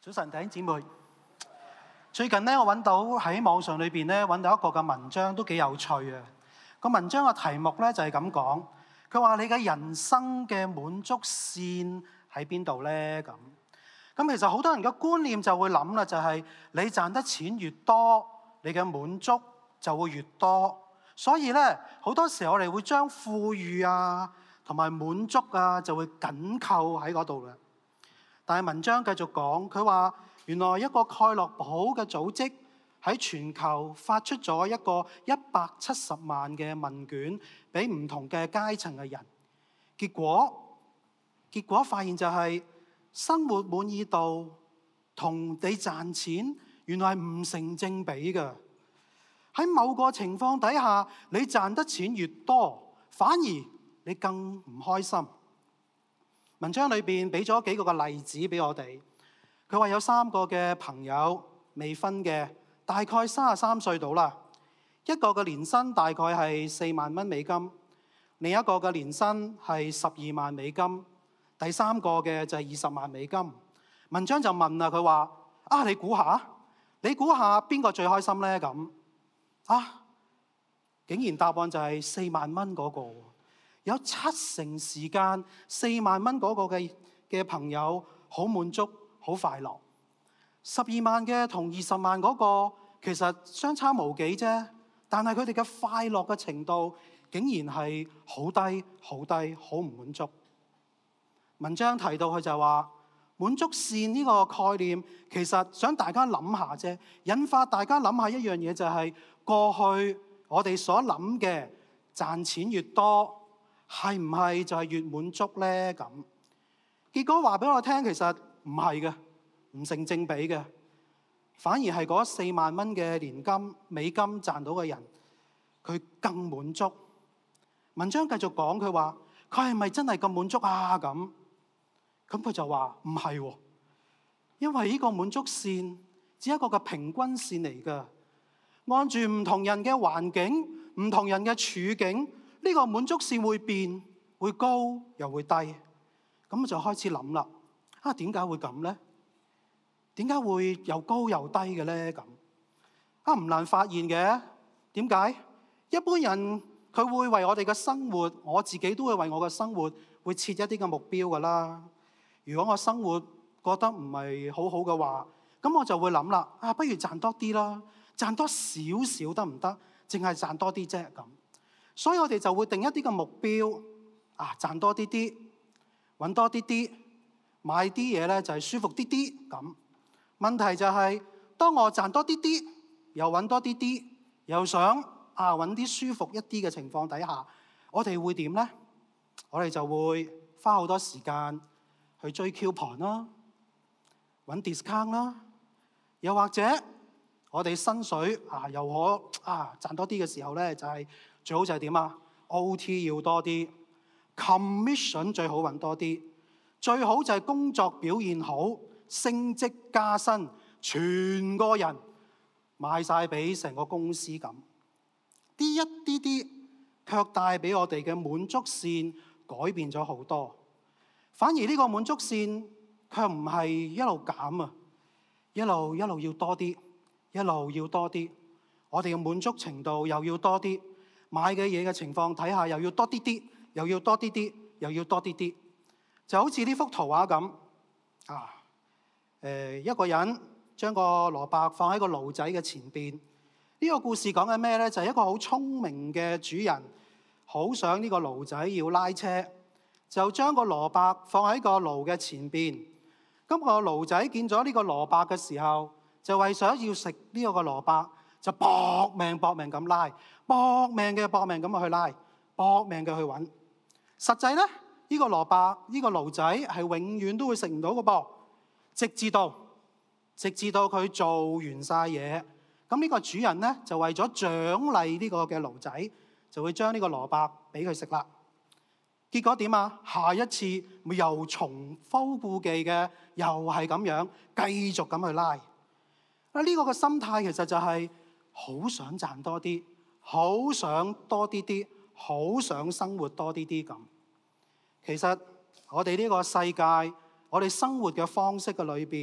早晨，弟兄姊妹。最近咧，我揾到喺網上裏邊咧揾到一個嘅文章，都幾有趣啊！個文章嘅題目咧就係咁講，佢話你嘅人生嘅滿足線喺邊度咧？咁其實好多人嘅觀念就會諗啦，就係你賺得錢越多，你嘅滿足就會越多。所以咧，好多時候我哋會將富裕啊同埋滿足啊就會緊扣喺嗰度嘅。但係文章繼續講，佢話原來一個蓋洛普嘅組織喺全球發出咗一個170萬嘅問卷俾唔同嘅階層嘅人，結果發現就係生活滿意度同你賺錢原來係唔成正比嘅。喺某個情況底下，你賺得錢越多，反而你更唔開心。文章裏邊俾咗幾個嘅例子俾我哋。佢話有3個嘅朋友未婚嘅，大概33歲到啦。一個嘅年薪大概係4萬蚊美金，另一個嘅年薪係12萬美金，第3個嘅就係20萬美金。文章就問啦，佢話你估下邊個最開心呢？咁竟然答案就係4萬蚊嗰個。有7成時間4萬蚊嗰個嘅朋友好滿足、好快樂。12萬嘅同20萬嗰個其實相差無幾啫，但係佢哋嘅快樂嘅程度竟然係好低、好低、好唔滿足。文章提到佢就話滿足線呢個概念，其實想大家諗下啫，引發大家諗下一樣嘢，就係過去我哋所諗嘅賺錢越多，係唔係就係越滿足呢？咁結果話俾我聽，其實唔係嘅，唔成正比嘅，反而係嗰4萬蚊嘅年金美金賺到嘅人，佢更滿足。文章繼續講，佢話佢係咪真係咁滿足啊？咁佢就話唔係喎，因為呢個滿足線只係一個嘅平均線嚟㗎，按住唔同人嘅環境、唔同人嘅處境，呢個滿足線會變，會高又會低。咁就開始諗啦，點解會咁呢？點解會又高又低嘅呢？咁唔難發現嘅。點解？一般人佢會為我哋嘅生活，我自己都會為我嘅生活會設一啲嘅目標㗎啦。如果我生活覺得唔係好好嘅話，咁我就會諗啦，不如賺多啲啦，賺多少少得唔得？淨係賺多啲啫咁。所以我哋就會定一啲嘅目標，賺多啲啲，揾多啲啲，買啲嘢咧就係舒服啲啲咁。問題就係，當我賺多啲啲，又揾多啲啲，又想揾啲舒服一啲嘅情況底下，我哋會點呢？我哋就會花好多時間去追 coupon 啦，揾 discount 啦，又或者我哋薪水又可賺多啲嘅時候咧，就係最好就係點？OT 要多啲 ，commission 最好揾多啲，最好就係工作表現好，升職加薪，全個人賣晒俾成個公司咁。一啲啲卻帶俾我哋嘅滿足線改變咗好多，反而呢個滿足線卻唔係一路減啊，一路要多啲，一路要多啲。我哋嘅滿足程度又要多啲，買嘅嘢嘅情況睇下又要多啲啲，又要多啲啲，又要多啲啲，就好似呢幅圖畫咁一個人將個蘿蔔放喺個爐仔嘅前邊。呢個故事講緊咩呢？就係一個好聰明嘅主人，好想呢個爐仔要拉車，就將個蘿蔔放喺個爐嘅前邊。咁個爐仔見咗呢個蘿蔔嘅時候，就為想要食呢個蘿蔔，就搏命咁拉，搏命咁去拉，搏命嘅去揾。實際呢，呢個蘿蔔呢個爐仔係永遠都會食唔到嘅噃，直至到佢做完晒嘢。咁呢個主人呢，就為咗獎勵呢個嘅爐仔，就會將呢個蘿蔔俾佢食啦。結果點啊？下一次咪又重複故技嘅，又係咁樣繼續咁去拉。呢個嘅心態其實就係好想賺多啲，好想多啲啲，好想生活多啲啲咁。其實我哋呢個世界，我哋生活嘅方式嘅裏邊，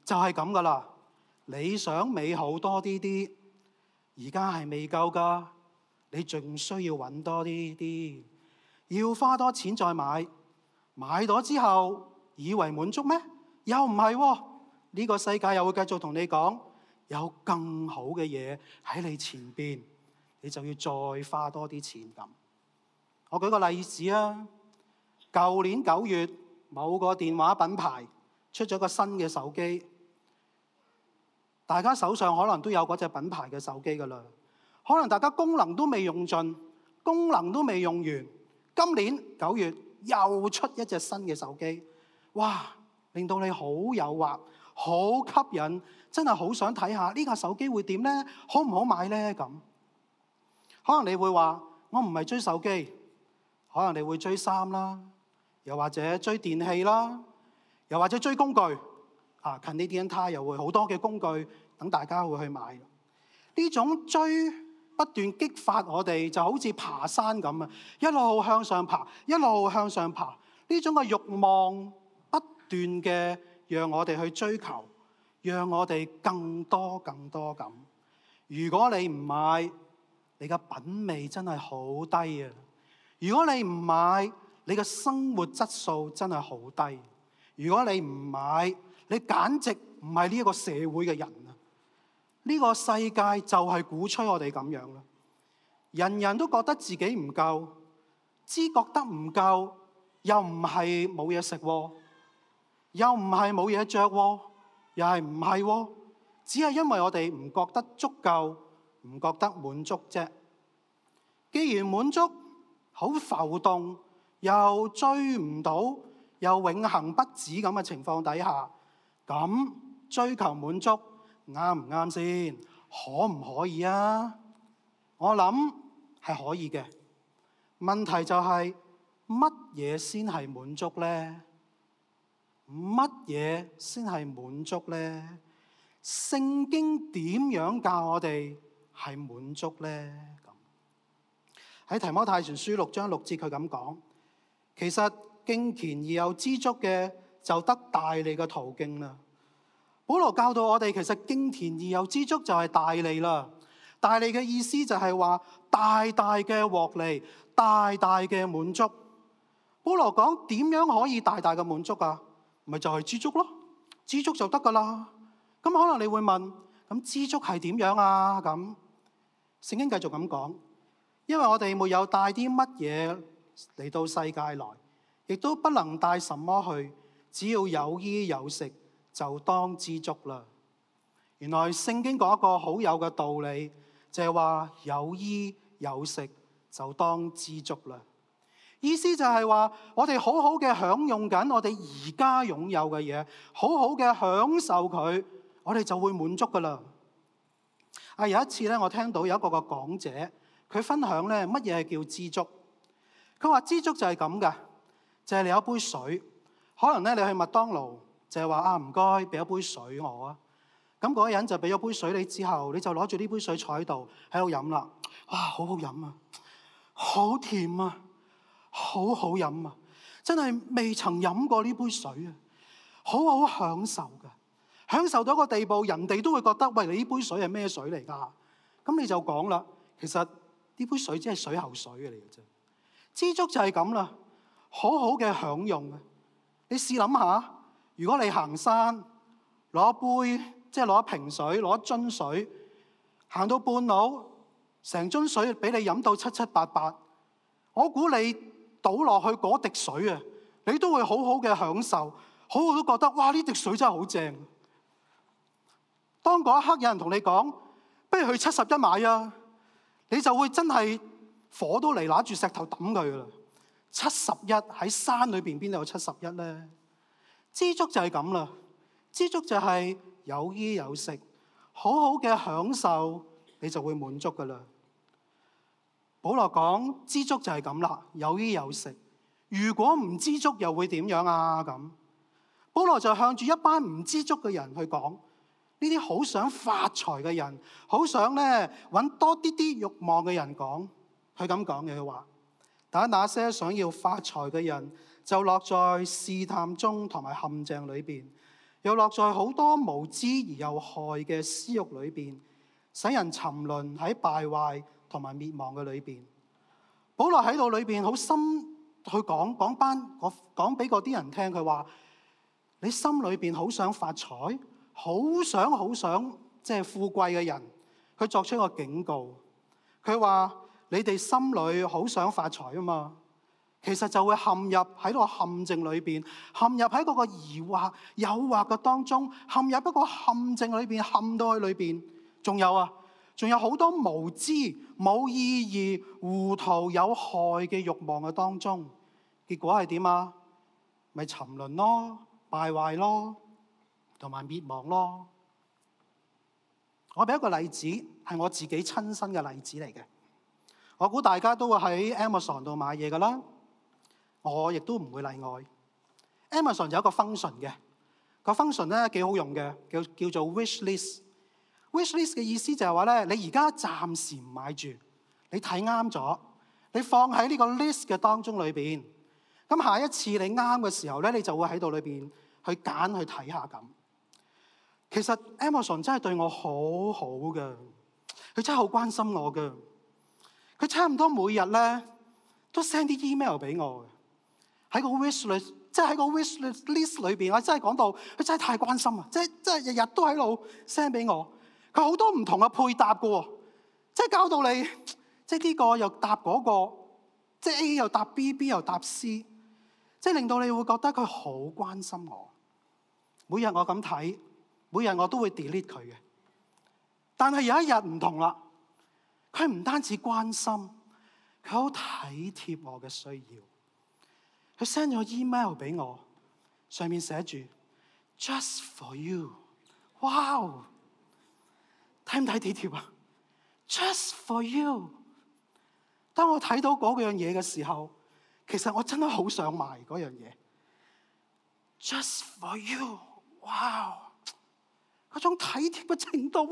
就係咁噶啦。你想美好多啲，而家係未夠噶，你仲需要揾多啲，要花多錢再買，買咗之後以為滿足咩？又唔係喎，呢個世界又會繼續同你講有更好嘅嘢喺你前邊，你就要再花多啲錢咁。我舉個例子啊，舊年9月，某個電話品牌出咗個新嘅手機。大家手上可能都有嗰隻品牌嘅手機㗎啦，可能大家功能都未用盡，功能都未用完。今年9月又出一隻新嘅手機，哇！令到你好誘惑，好吸引，真係好想睇下呢架手機會點呢？好唔好買呢？咁可能你會話：我唔係追手機，可能你會追衫啦，又或者追電器啦，又或者追工具。Canadian Tire 又會好多嘅工具等大家會去買。呢種追不斷激發我哋，就好似爬山咁啊！一路向上爬，一路向上爬。呢種嘅慾望不斷嘅讓我哋去追求，讓我哋更多更多咁。如果你唔買，你嘅品味真係好低啊！如果你唔買，你嘅生活質素真係好低。如果你唔買，你簡直唔係呢一個社會嘅人啊！呢個世界就係鼓吹我哋咁樣啦。人人都覺得自己唔夠，知覺得唔夠，又唔係冇嘢食喎，又唔係冇嘢着喎，又係唔係喎？只係因為我哋唔覺得足夠，唔覺得滿足啫。既然滿足好浮動，又追唔到，又永恆不止咁嘅情況底下，咁追求滿足啱唔啱先？可唔可以啊？我諗係可以嘅。問題就係乜嘢先係滿足呢？乜嘢先係滿足呢？聖經點樣教我哋係滿足呢？喺提摩太前書6章6節佢咁講，其實敬虔而又知足嘅就得大利嘅途徑啦。保羅教導我哋，其實敬虔而又知足就係大利啦。大利嘅意思就係話大大嘅獲利，大大嘅滿足。保羅講點樣可以大大嘅滿足啊？咪就係知足咯，知足就得噶啦。咁可能你會問，咁知足係點樣啊？咁聖經繼續咁講，因為我哋沒有帶啲乜嘢嚟到世界來，亦都不能帶什麼去，只要有衣有食就當知足啦。原來聖經講一個好有嘅道理，就係話有衣有食就當知足啦。意思就係話我哋好好嘅享用緊我哋而家擁有嘅嘢，好好嘅享受佢，我哋就會滿足噶啦。有一次咧，我聽到有一個講者，佢分享咧乜嘢係叫知足。佢話知足就係咁噶，就係你有一杯水，可能咧你去麥當勞就係話唔該俾一杯水我啊。咁嗰個人就俾咗杯水你之後，你就攞住呢杯水坐喺度飲啦。哇，好好飲啊，好甜啊，好好飲啊，真係未曾飲過呢杯水啊，好好享受噶，享受到一個地步，人哋都會覺得喂，你呢杯水係咩水嚟噶？咁你就講啦，其實呢杯水只係水喉水嚟嘅啫。知足就係咁啦，好好嘅享用啊！你試諗下，如果你行山攞一杯，即係攞一瓶水，攞一樽水，行到半路，成樽水俾你飲到七七八八，我估你倒落去嗰滴水啊，你都會好好嘅享受，好好都覺得哇，呢滴水真係好正。當嗰一刻有人同你講，不如去71買啊，你就會真係火都嚟，拿住石頭抌佢啦。71喺山裏邊邊度有71呢？知足就係咁啦，知足就係有衣有食，好好嘅享受，你就會滿足噶啦。保羅講知足就係咁啦，有衣有食。如果唔知足又會點樣啊？咁保羅就向住一班唔知足嘅人去講，呢啲好想發財嘅人，好想咧揾多啲慾望嘅人講，佢咁講嘅，佢話：但那些想要發財嘅人，就落在試探中同埋陷阱裏邊， 又落在好多無知而又害嘅私慾裏邊，使人沉淪喺敗壞同埋滅亡嘅裏邊。保羅喺度裏邊好深去講俾嗰啲人聽，佢話：你心裏邊好想發財，好想即係富貴嘅人，佢作出一個警告。佢話：你哋心裏好想發財啊嘛，其實就會陷入喺個陷阱裏邊，陷入喺嗰個疑惑、誘惑嘅當中，陷入一個陷阱裏邊，陷到去裏邊。仲有好多無知、冇意義、糊塗、有害嘅慾望嘅當中，結果係點啊？咪沉淪咯、敗壞咯，同埋滅亡咯。我俾一個例子，係我自己親身嘅例子嚟嘅。我估大家都會喺 Amazon 度買嘢㗎啦，我亦都唔會例外。Amazon 有一個 function 嘅，個 function 咧幾好用嘅，叫做 wish list。wish list 嘅意思就係話咧，你而家暫時唔買住，你睇啱咗，你放喺呢個 list 嘅當中裏邊。咁下一次你啱嘅時候咧，你就會喺度裏邊去揀去睇下咁。其實 Amazon 真係對我好好嘅，佢真係好關心我嘅。佢差唔多每日咧都 send 啲 email 俾我嘅，喺個 wish list，即係喺個 wish list 裏邊，我真係講到佢真係太關心啊！即係日日都喺度 send 俾我。佢好多唔同嘅配搭嘅喎，即係搞到你，即係呢個又搭嗰個，即係 A 又搭 B，B 又搭 C， 即係令到你會覺得佢好關心我。每日我咁睇，每日我都會 delete 佢嘅。但係有一日唔同啦，佢唔單止關心，佢好體貼我嘅需要。佢 send 咗 email 俾我，上面寫住 Just for you， 哇！睇唔睇體貼啊 ？Just for you。當我睇到嗰樣嘢嘅時候，其實我真係好想買嗰樣嘢。Just for you， 哇！嗰種體貼嘅程度，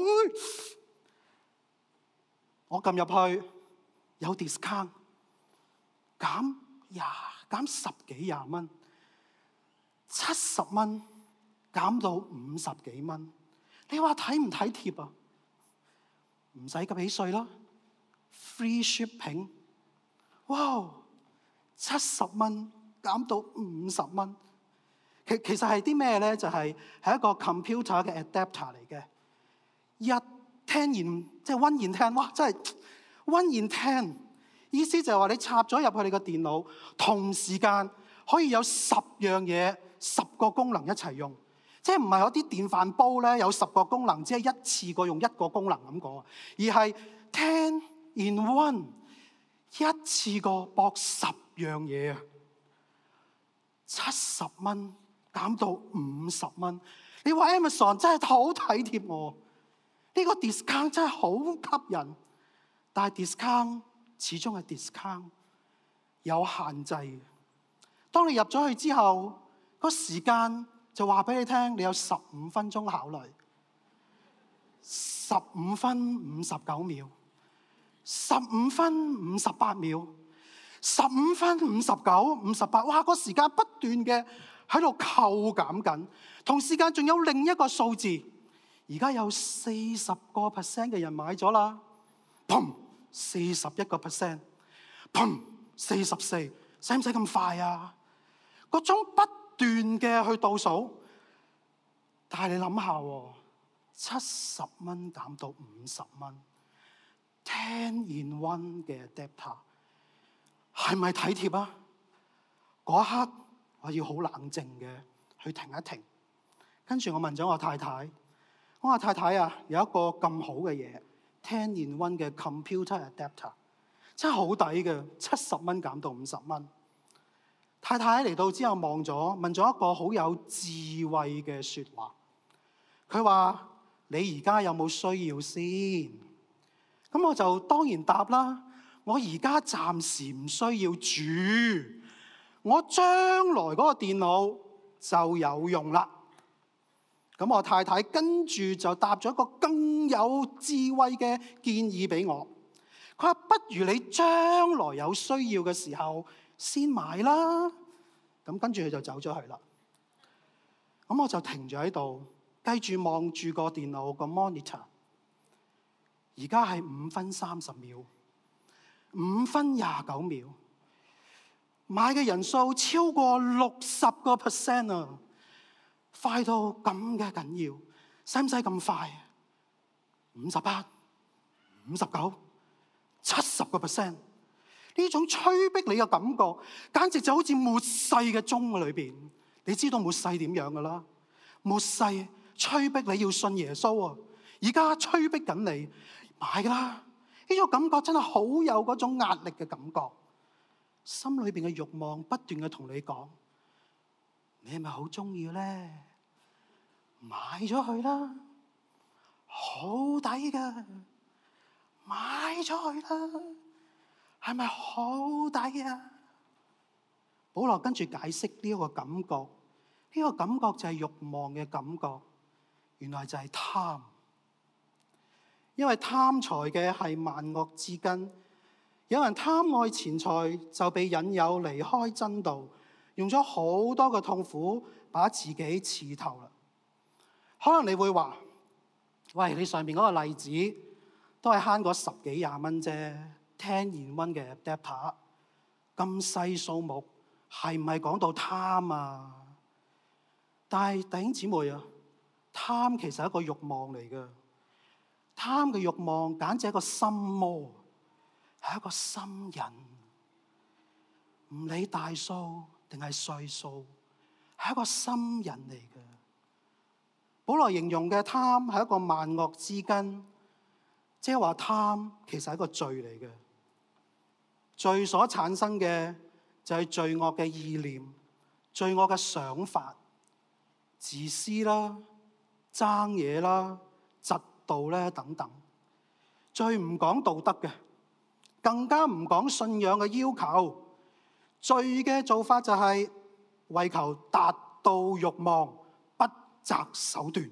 我撳入去有 discount， 減十幾廿蚊，70蚊減到50幾蚊。你話體唔體貼啊？唔使俾稅咯 ，free shipping， 哇！70蚊減到50蚊，其實係啲咩咧？就係一個 computer 嘅 adapter 嚟嘅。10 in 即係1 in 10，哇！真係1 in 10，意思就係話你插咗入去你個電腦，同時間可以有10樣嘢，10個功能一齊用。即係唔係有啲電飯煲咧有10個功能，只係一次過用1個功能咁講，而係10 in 1，一次過駁10樣嘢啊！70蚊減到50蚊，你話 Amazon 真係好體貼我，呢個 discount 真係好吸引，但係 discount 始終係 discount， 有限制。當你入咗去之後，個時間就話俾你聽，你有15分鐘考慮，15分59秒，15分58秒，15分59、58，哇！個時間不斷嘅喺度扣減緊，同時間仲有另一個數字，而家有40% 嘅人買咗啦，砰，41%，砰，44，使唔使咁快啊？嗰種不斷嘅去倒數，但係你諗下，70蚊減到50蚊，10 in 1嘅 adapter 係咪體貼啊？嗰一刻我要好冷靜嘅去停一停，跟住我問咗我太太，我話太太啊，有一個咁好嘅嘢，10 in 1嘅 computer adapter 真係好抵嘅，70蚊減到50蚊。太太嚟到之後望咗，問咗一個好有智慧嘅説話。佢話：你而家有冇需要先？咁我就當然答啦。我而家暫時唔需要住，我將來嗰個電腦就有用啦。咁我太太跟住就答咗一個更有智慧嘅建議俾我。佢話：不如你將來有需要嘅時候先買啦。咁跟住佢就走咗去啦。 咁我就停咗喺度，繼續望住個電腦個 monitor。而家係5分30秒，5分29秒，買嘅人數超過60% 啊！快到咁嘅緊要，使唔使咁快？58、59、70%，呢種催逼你嘅感覺，簡直就好似末世嘅鐘裏邊。你知道末世點樣噶啦？末世催逼你要信耶穌啊！而家催逼緊你買啦！呢種感覺真係好有嗰種壓力嘅感覺，心裏邊嘅慾望不斷嘅同你講：你係咪好中意咧？買咗佢啦，好抵噶！買咗佢啦，係咪好抵啊？保羅跟住解釋呢一個感覺，呢個感覺就係慾望嘅感覺，原來就係貪。因為貪財嘅係萬惡之根，有人貪愛錢財就被引誘離開真道，用咗好多嘅痛苦把自己刺透啦。可能你會話：喂，你上面嗰個例子都係慳嗰10幾20蚊啫，10 in 1嘅 adapter， 咁細數目係唔係講到貪啊？但係弟兄姊妹啊，貪其實係一個慾望嚟嘅。貪嘅慾望簡直係一個心魔，係一個心癮，唔理大數定係細數，係一個心癮嚟嘅。保羅形容嘅貪係一個萬惡之根，即係話貪其實係一個罪嚟嘅。罪所產生嘅就係罪惡嘅意念、罪惡嘅想法、自私啦、爭嘢啦、嫉妒咧等等。罪唔講道德嘅，更加唔講信仰嘅要求。罪嘅做法就係為求達到慾望，不擇手段。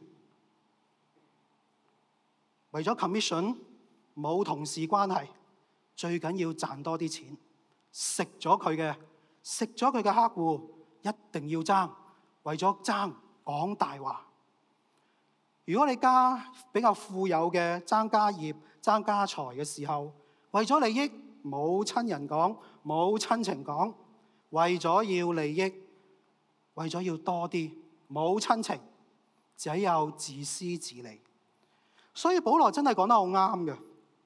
為咗 commission， 冇同事關係，最緊要賺多啲錢，食咗佢嘅客戶一定要爭，為咗爭講大話。如果你家比較富有嘅，爭家業爭家財嘅時候，為咗利益冇親人講，冇親情講，為咗要利益，為咗要多啲，冇親情，只有自私自利。所以保羅真係講得好啱嘅，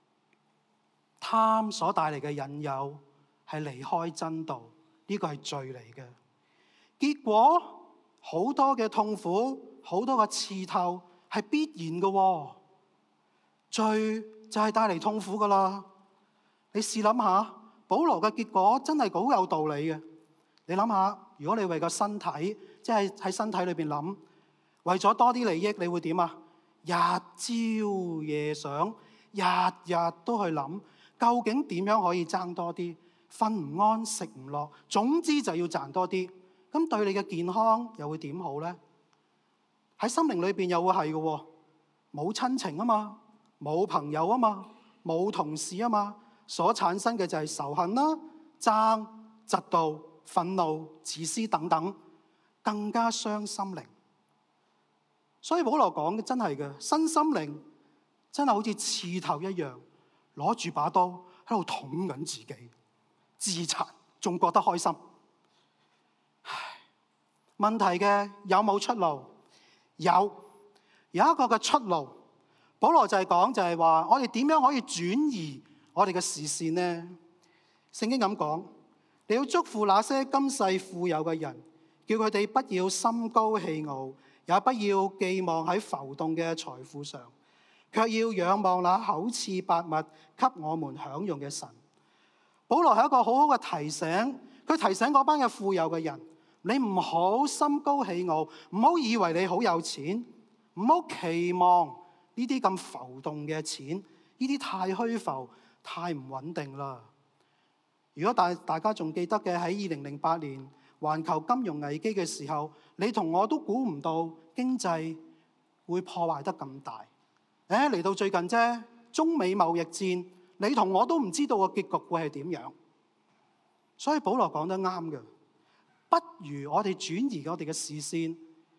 貪所帶嚟嘅引誘係離開真道，呢個係罪嚟嘅。結果好多嘅痛苦，好多嘅刺透係必然嘅喎。罪就係帶嚟痛苦噶啦。你試諗下，保羅嘅結果真係好有道理嘅。你諗下，如果你為個身體，即係喺身體裏邊諗，為咗多啲利益，你會點啊？日朝夜想，日日都去諗，究竟點樣可以爭多啲？瞓唔安，食唔落，總之就要賺多啲。咁對你嘅健康又會點好呢？喺心靈裏邊又會係嘅喎，冇親情啊嘛，冇朋友啊嘛，冇同事啊嘛，所產生嘅就係仇恨啦、爭、嫉妒、憤怒、自私等等，更加傷心靈。所以保羅講嘅真係嘅，身心靈真係好似刺透一樣，攞住把刀喺度捅緊自己，自殘仲覺得開心。唉，問題嘅有冇出路？有一個嘅出路。保羅就係講，就係話我哋點樣可以轉移我哋嘅視線呢？聖經咁講，你要祝福那些今世富有嘅人，叫佢哋不要心高氣傲，也不要寄望喺浮動嘅財富上，卻要仰望那厚賜百物給我們享用嘅神。保羅係一個好好嘅提醒，佢提醒嗰班嘅富有嘅人，你唔好心高氣傲，唔好以為你好有錢，唔好期望呢啲咁浮動嘅錢，呢啲太虛浮、太唔穩定啦。如果大家仲記得嘅，喺2008年環球金融危機嘅時候，你同我都估唔到經濟會破壞得咁大。嚟到最近啫，中美貿易戰，你同我都唔知道個結局會係點樣。所以保羅講得啱嘅，不如我哋轉移我哋嘅視線，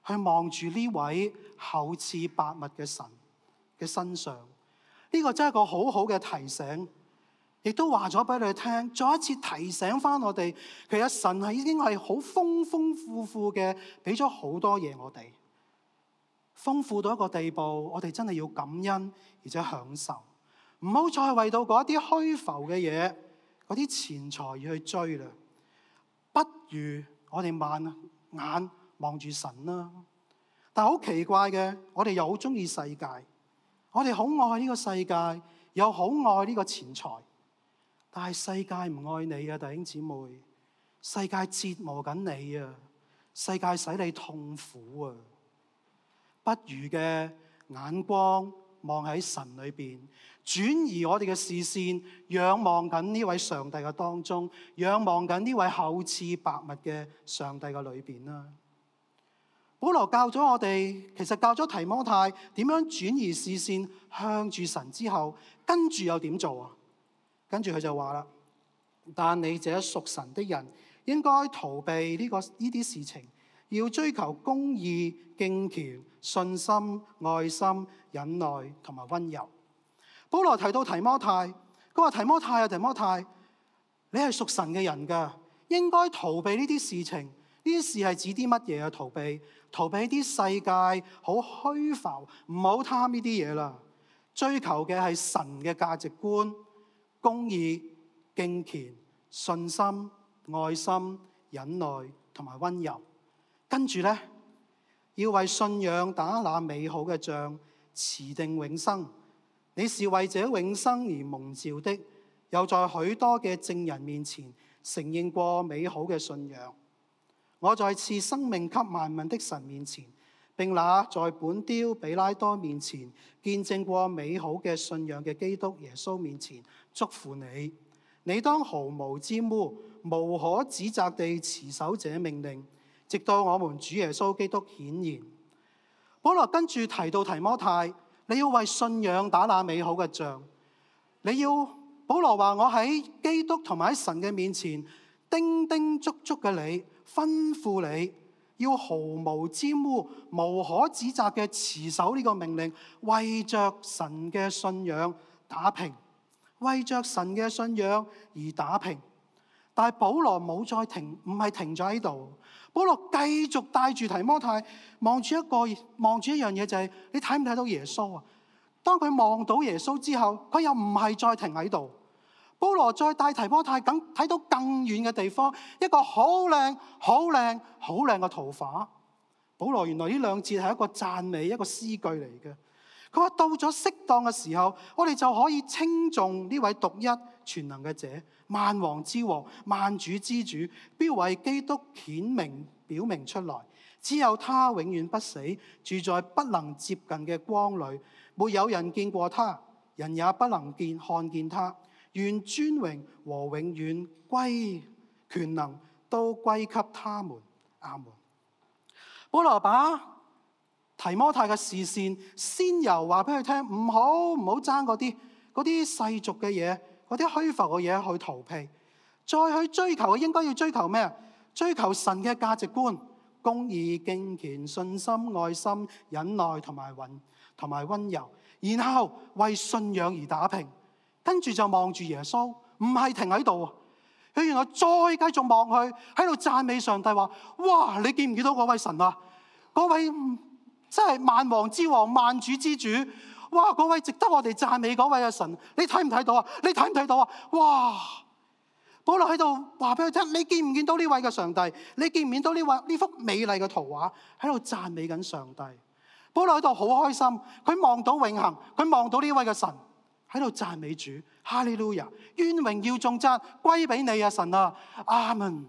去望住呢位厚賜百物嘅神嘅身上。呢個真係一個好好嘅提醒，亦都話咗俾你聽，再一次提醒翻我哋，其實神係已經係好豐豐富富嘅，俾咗好多嘢我哋，豐富到一個地步，我哋真係要感恩而且享受，唔好再為到嗰一啲虛浮嘅嘢，嗰啲錢財而去追啦。不如我哋慢眼望住神啦。但係好奇怪嘅，我哋又好中意世界，我哋好愛呢個世界，又好愛呢個錢財。但係世界唔愛你啊，弟兄姊妹，世界折磨緊你啊，世界使你痛苦啊。不如嘅眼光望喺神裏邊，轉移我哋嘅視線，仰望緊呢位上帝嘅當中，仰望緊呢位厚賜百物嘅上帝嘅裏邊啦。保羅教咗我哋，其實教咗提摩太點樣轉移視線向住神之後，跟住又點做啊？跟住佢就話啦，但你這屬神的人應該逃避呢啲事情，要追求公義、敬虔、信心、愛心、忍耐同埋溫柔。保羅提到提摩太，佢話提摩太啊，提摩太，你係屬神嘅人㗎，應該逃避呢啲事情。呢啲事係指啲乜嘢啊？逃避啲世界好虛浮，唔好貪呢啲嘢啦。追求嘅係神嘅價值觀、公義、敬虔、信心、愛心、忍耐同埋溫柔。跟住呢，要為信仰打那美好嘅仗，持定永生。你是為這永生而蒙召的，又在許多嘅證人面前承認過美好嘅信仰。我在賜生命給萬民的神面前，並那在本丟比拉多面前見證過美好嘅信仰嘅基督耶穌面前，祝福你。你當毫無沾污、無可指責地持守這命令，直到我們主耶穌基督顯現。保羅跟住提到提摩太，你要為信仰打那美好嘅仗。保羅話，我喺基督同埋喺神嘅面前叮叮囑囑嘅你，吩咐你要毫無沾污、無可指責嘅持守呢個命令，為着神嘅信仰打拼，為着神嘅信仰而打拼。但係保羅冇再停，唔係停咗喺度。保羅繼續帶住提摩太望住一樣嘢，就係你睇唔睇到耶穌啊？當佢望到耶穌之後，佢又唔係再停喺度。保羅再帶提摩太睇到更遠嘅地方，一個好靚、好靚、好靚嘅圖畫。保羅原來呢兩節係一個讚美，一個詩句嚟嘅。佢話到咗適當嘅時候，我哋就可以稱頌呢位獨一全能嘅者，萬王之王、萬主之主，必為基督顯明表明出來。只有他永遠不死，住在不能接近嘅光裏，沒有人見過他，人也不能看見他。願尊榮和永遠歸權能都歸給他們。阿門。保羅把提摩太嘅視線先由話俾佢聽，唔好爭嗰啲世俗嘅嘢，嗰啲虛浮嘅嘢去逃避，再去追求嘅應該要追求咩？追求神嘅價值觀、公義、敬虔、信心、愛心、忍耐同埋溫柔，然後為信仰而打拼。跟住就望住耶穌，唔係停喺度，佢原來再繼續望佢，喺度讚美上帝話：哇！你見唔見到嗰位神啊？嗰位真係萬王之王、萬主之主，哇！嗰位值得我哋讚美嗰位嘅神，你睇唔睇到啊？你睇唔睇到啊？哇！保羅喺度話俾佢聽：你見唔見到呢位嘅上帝？你見唔見到呢幅美麗嘅圖畫？喺度讚美緊上帝。保羅喺度好開心，佢望到永恆，佢望到呢位嘅神。喺度讚美主，哈利路亞，願榮耀頌讚歸俾你啊，神啊，阿門。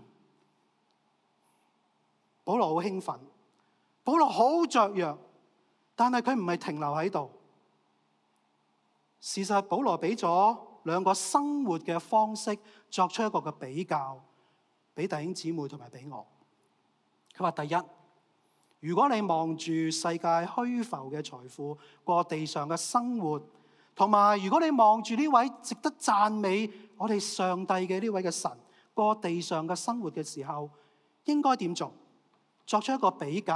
保羅好興奮，保羅好雀躍，但係佢唔係停留喺度。事實保羅俾咗兩個生活嘅方式，作出一個嘅比較，俾弟兄姊妹同埋俾我。佢話：第一，如果你望住世界虛浮嘅財富，過地上嘅生活。同埋，如果你望住呢位值得讚美我哋上帝嘅呢位嘅神過地上嘅生活嘅時候，應該點做？作出一個比較，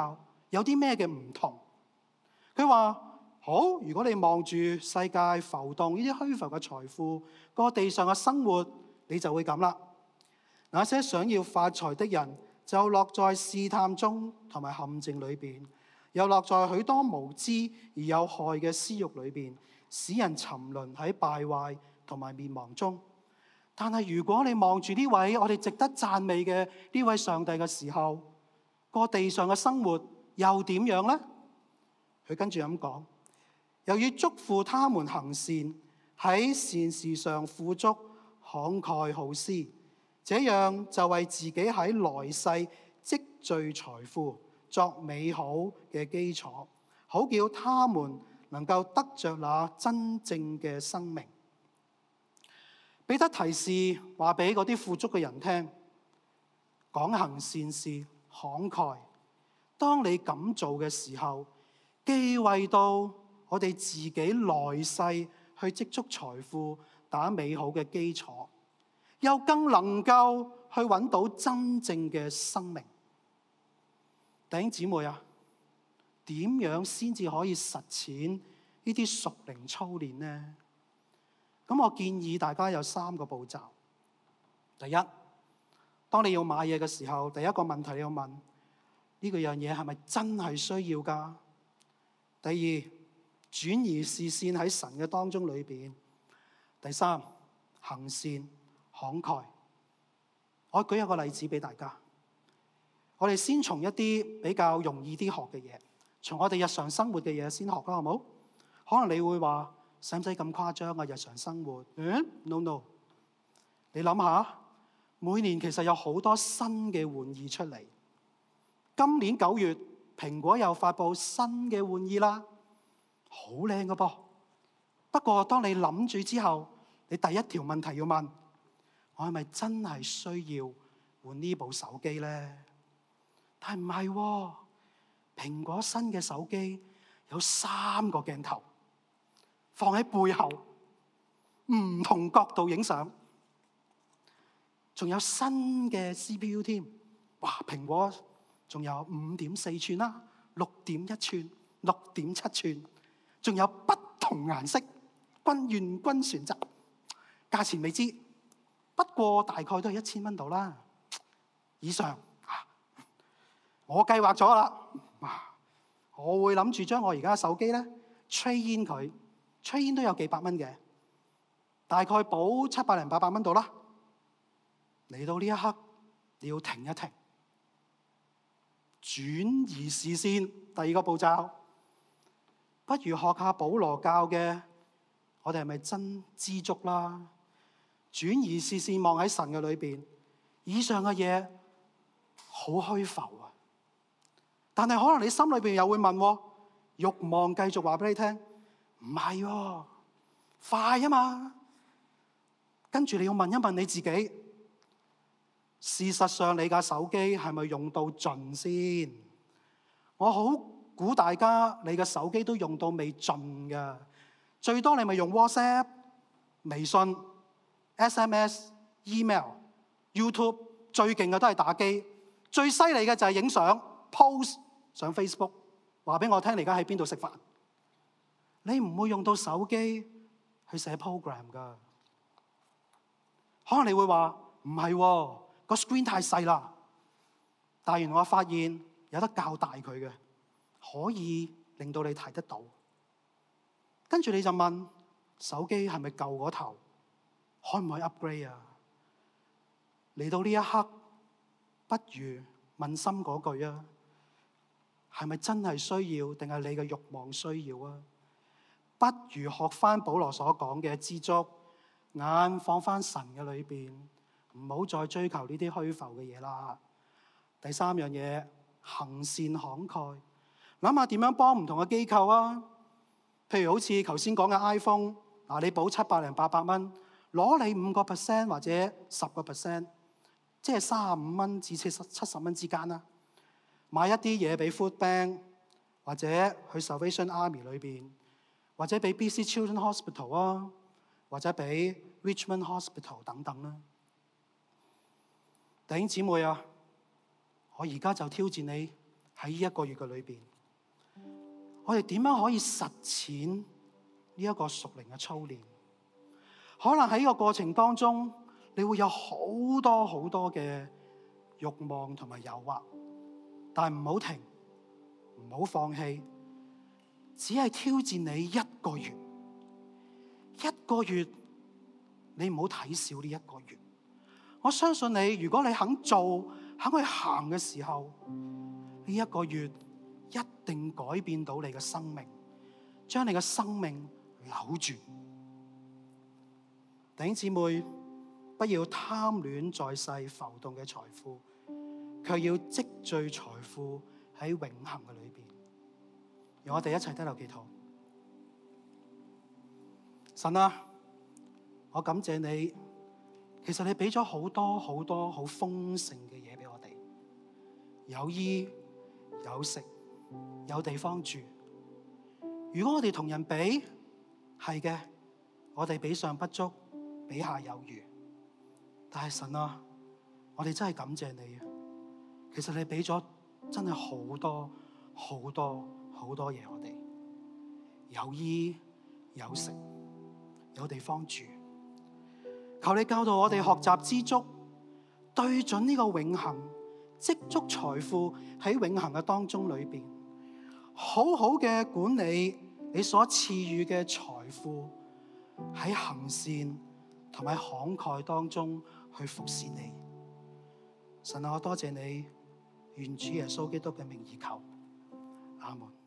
有啲咩嘅唔同？佢話：好，如果你望住世界浮動呢啲虛浮嘅財富，個地上嘅生活，你就會咁啦。那些想要發財的人，就落在試探中同埋陷阱裏邊，又落在許多無知而有害嘅私慾裏邊，使人沉淪喺敗壞同埋滅亡中。但係如果你望住呢位我哋值得讚美嘅呢位上帝嘅時候，個地上嘅生活又點樣呢？佢跟住咁講，又要囑咐他們行善，喺善事上富足，慷慨好施，這樣就為自己喺來世積聚財富，作美好嘅基礎，好叫他們能夠得着那真正嘅生命。彼得提示話俾嗰啲富足嘅人聽，講行善事，慷慨。當你咁做嘅時候，既為到我哋自己來世去積蓄財富，打美好嘅基礎，又更能夠去揾到真正嘅生命。弟兄姊妹啊，點樣先至可以實踐呢啲屬靈操練呢？咁我建議大家有3個步驟。第一，當你要買嘢嘅時候，第一個問題你要問，呢個樣嘢係咪真係需要㗎？第二，轉移視線喺神嘅當中裏邊。第三，行善慷慨。我舉一個例子俾大家。我哋先從一啲比較容易啲學嘅嘢，從我哋日常生活嘅嘢先學啦，好冇？可能你會話，使唔使咁誇張啊？日常生活？No。你諗下，每年其實有好多新嘅玩意出嚟。今年9月，蘋果又發布新嘅玩意啦，好靚㗎噃。不過當你諗住之後，你第一條問題要問：我係咪真係需要換呢部手機呢？但係唔係喎，蘋果新嘅手機有3個鏡頭，放喺背後，唔同角度影相，仲有新嘅 CPU 添。哇！蘋果仲有5.4寸啦，6.1寸、6.7寸，仲有不同顏色，願君選擇。價錢未知，不過大概都係1000蚊度啦以上。我計劃咗啦，我會諗住將我而家嘅手機咧 trade in 佢，trade in 都有幾百蚊嘅，大概補700零800蚊度啦。嚟到呢一刻，你要停一停，轉移視線。第2個步驟，不如學下保羅教嘅，我哋係咪真知足啦？轉移視線望喺神嘅裏邊，以上嘅嘢好虛浮啊！但係可能你心裏邊又會問，慾望繼續話俾你聽，唔係喎，快啊嘛！跟住你要問一問你自己，事實上你架手機係咪用到盡先？我好估大家你嘅手機都用到未盡㗎，最多你咪用 WhatsApp、微信、SMS、email、YouTube， 最勁嘅都係打機，最犀利嘅就係影相 post 上 Facebook， 話俾我聽你而家喺邊度食飯。你唔會用到手機去寫 program 㗎。可能你會話唔係喎，個 screen 太細啦。但原來我發現有得較大佢嘅，可以令到你睇得到。跟住你就問，手機係咪舊嗰頭？可唔可以 upgrade 啊？嚟到呢一刻，不如問心嗰句啊，係咪真係需要，定係你嘅慾望需要啊？不如學翻保羅所講嘅知足，眼放翻神嘅裏邊，唔好再追求呢啲虛浮嘅嘢啦。第3樣嘢，行善慷慨，諗下點樣幫唔同嘅機構啊？譬如好似頭先講嘅 iPhone， 你補700零800蚊，攞你5% 或者10%，即係35蚊至70蚊之間啦。買一啲嘢俾 Food Bank， 或者去 Salvation Army 裏邊，或者俾 BC Children Hospital 啊，或者俾 Richmond Hospital 等等啦。弟兄姊妹啊，我而家就挑戰你， 喺呢一個月嘅裏邊，我哋點樣可以實踐呢一個屬靈嘅操練？可能喺呢個過程當中，你會有好多好多嘅慾望同埋誘惑，但係唔好停，唔好放棄，只係挑戰你一個月。一個月，你唔好睇小呢一個月。我相信你，如果你肯做、肯去行嘅時候，呢一個月一定改變到你嘅生命，將你嘅生命扭轉。弟兄姊妹，不要貪戀在世浮動嘅財富，卻要積聚財富喺永恆嘅裏邊。讓我哋一齊低頭祈禱。神啊，我感謝你，其實你俾咗好多好多好豐盛嘅嘢俾我哋，有衣有食，有地方住。如果我哋同人比，係嘅，我哋比上不足，比下有餘。但係神啊，我哋真係感謝你啊！其實你俾咗真係好多好多好多嘢我哋，有衣有食，有地方住。求你教導我哋學習知足，對準呢個永恆，積足財富喺永恆嘅當中裏邊，好好嘅管理你所賜予嘅財富，喺行善同埋慷慨當中去服侍你。神啊，我多謝你，願主耶穌基督嘅名而求，阿門。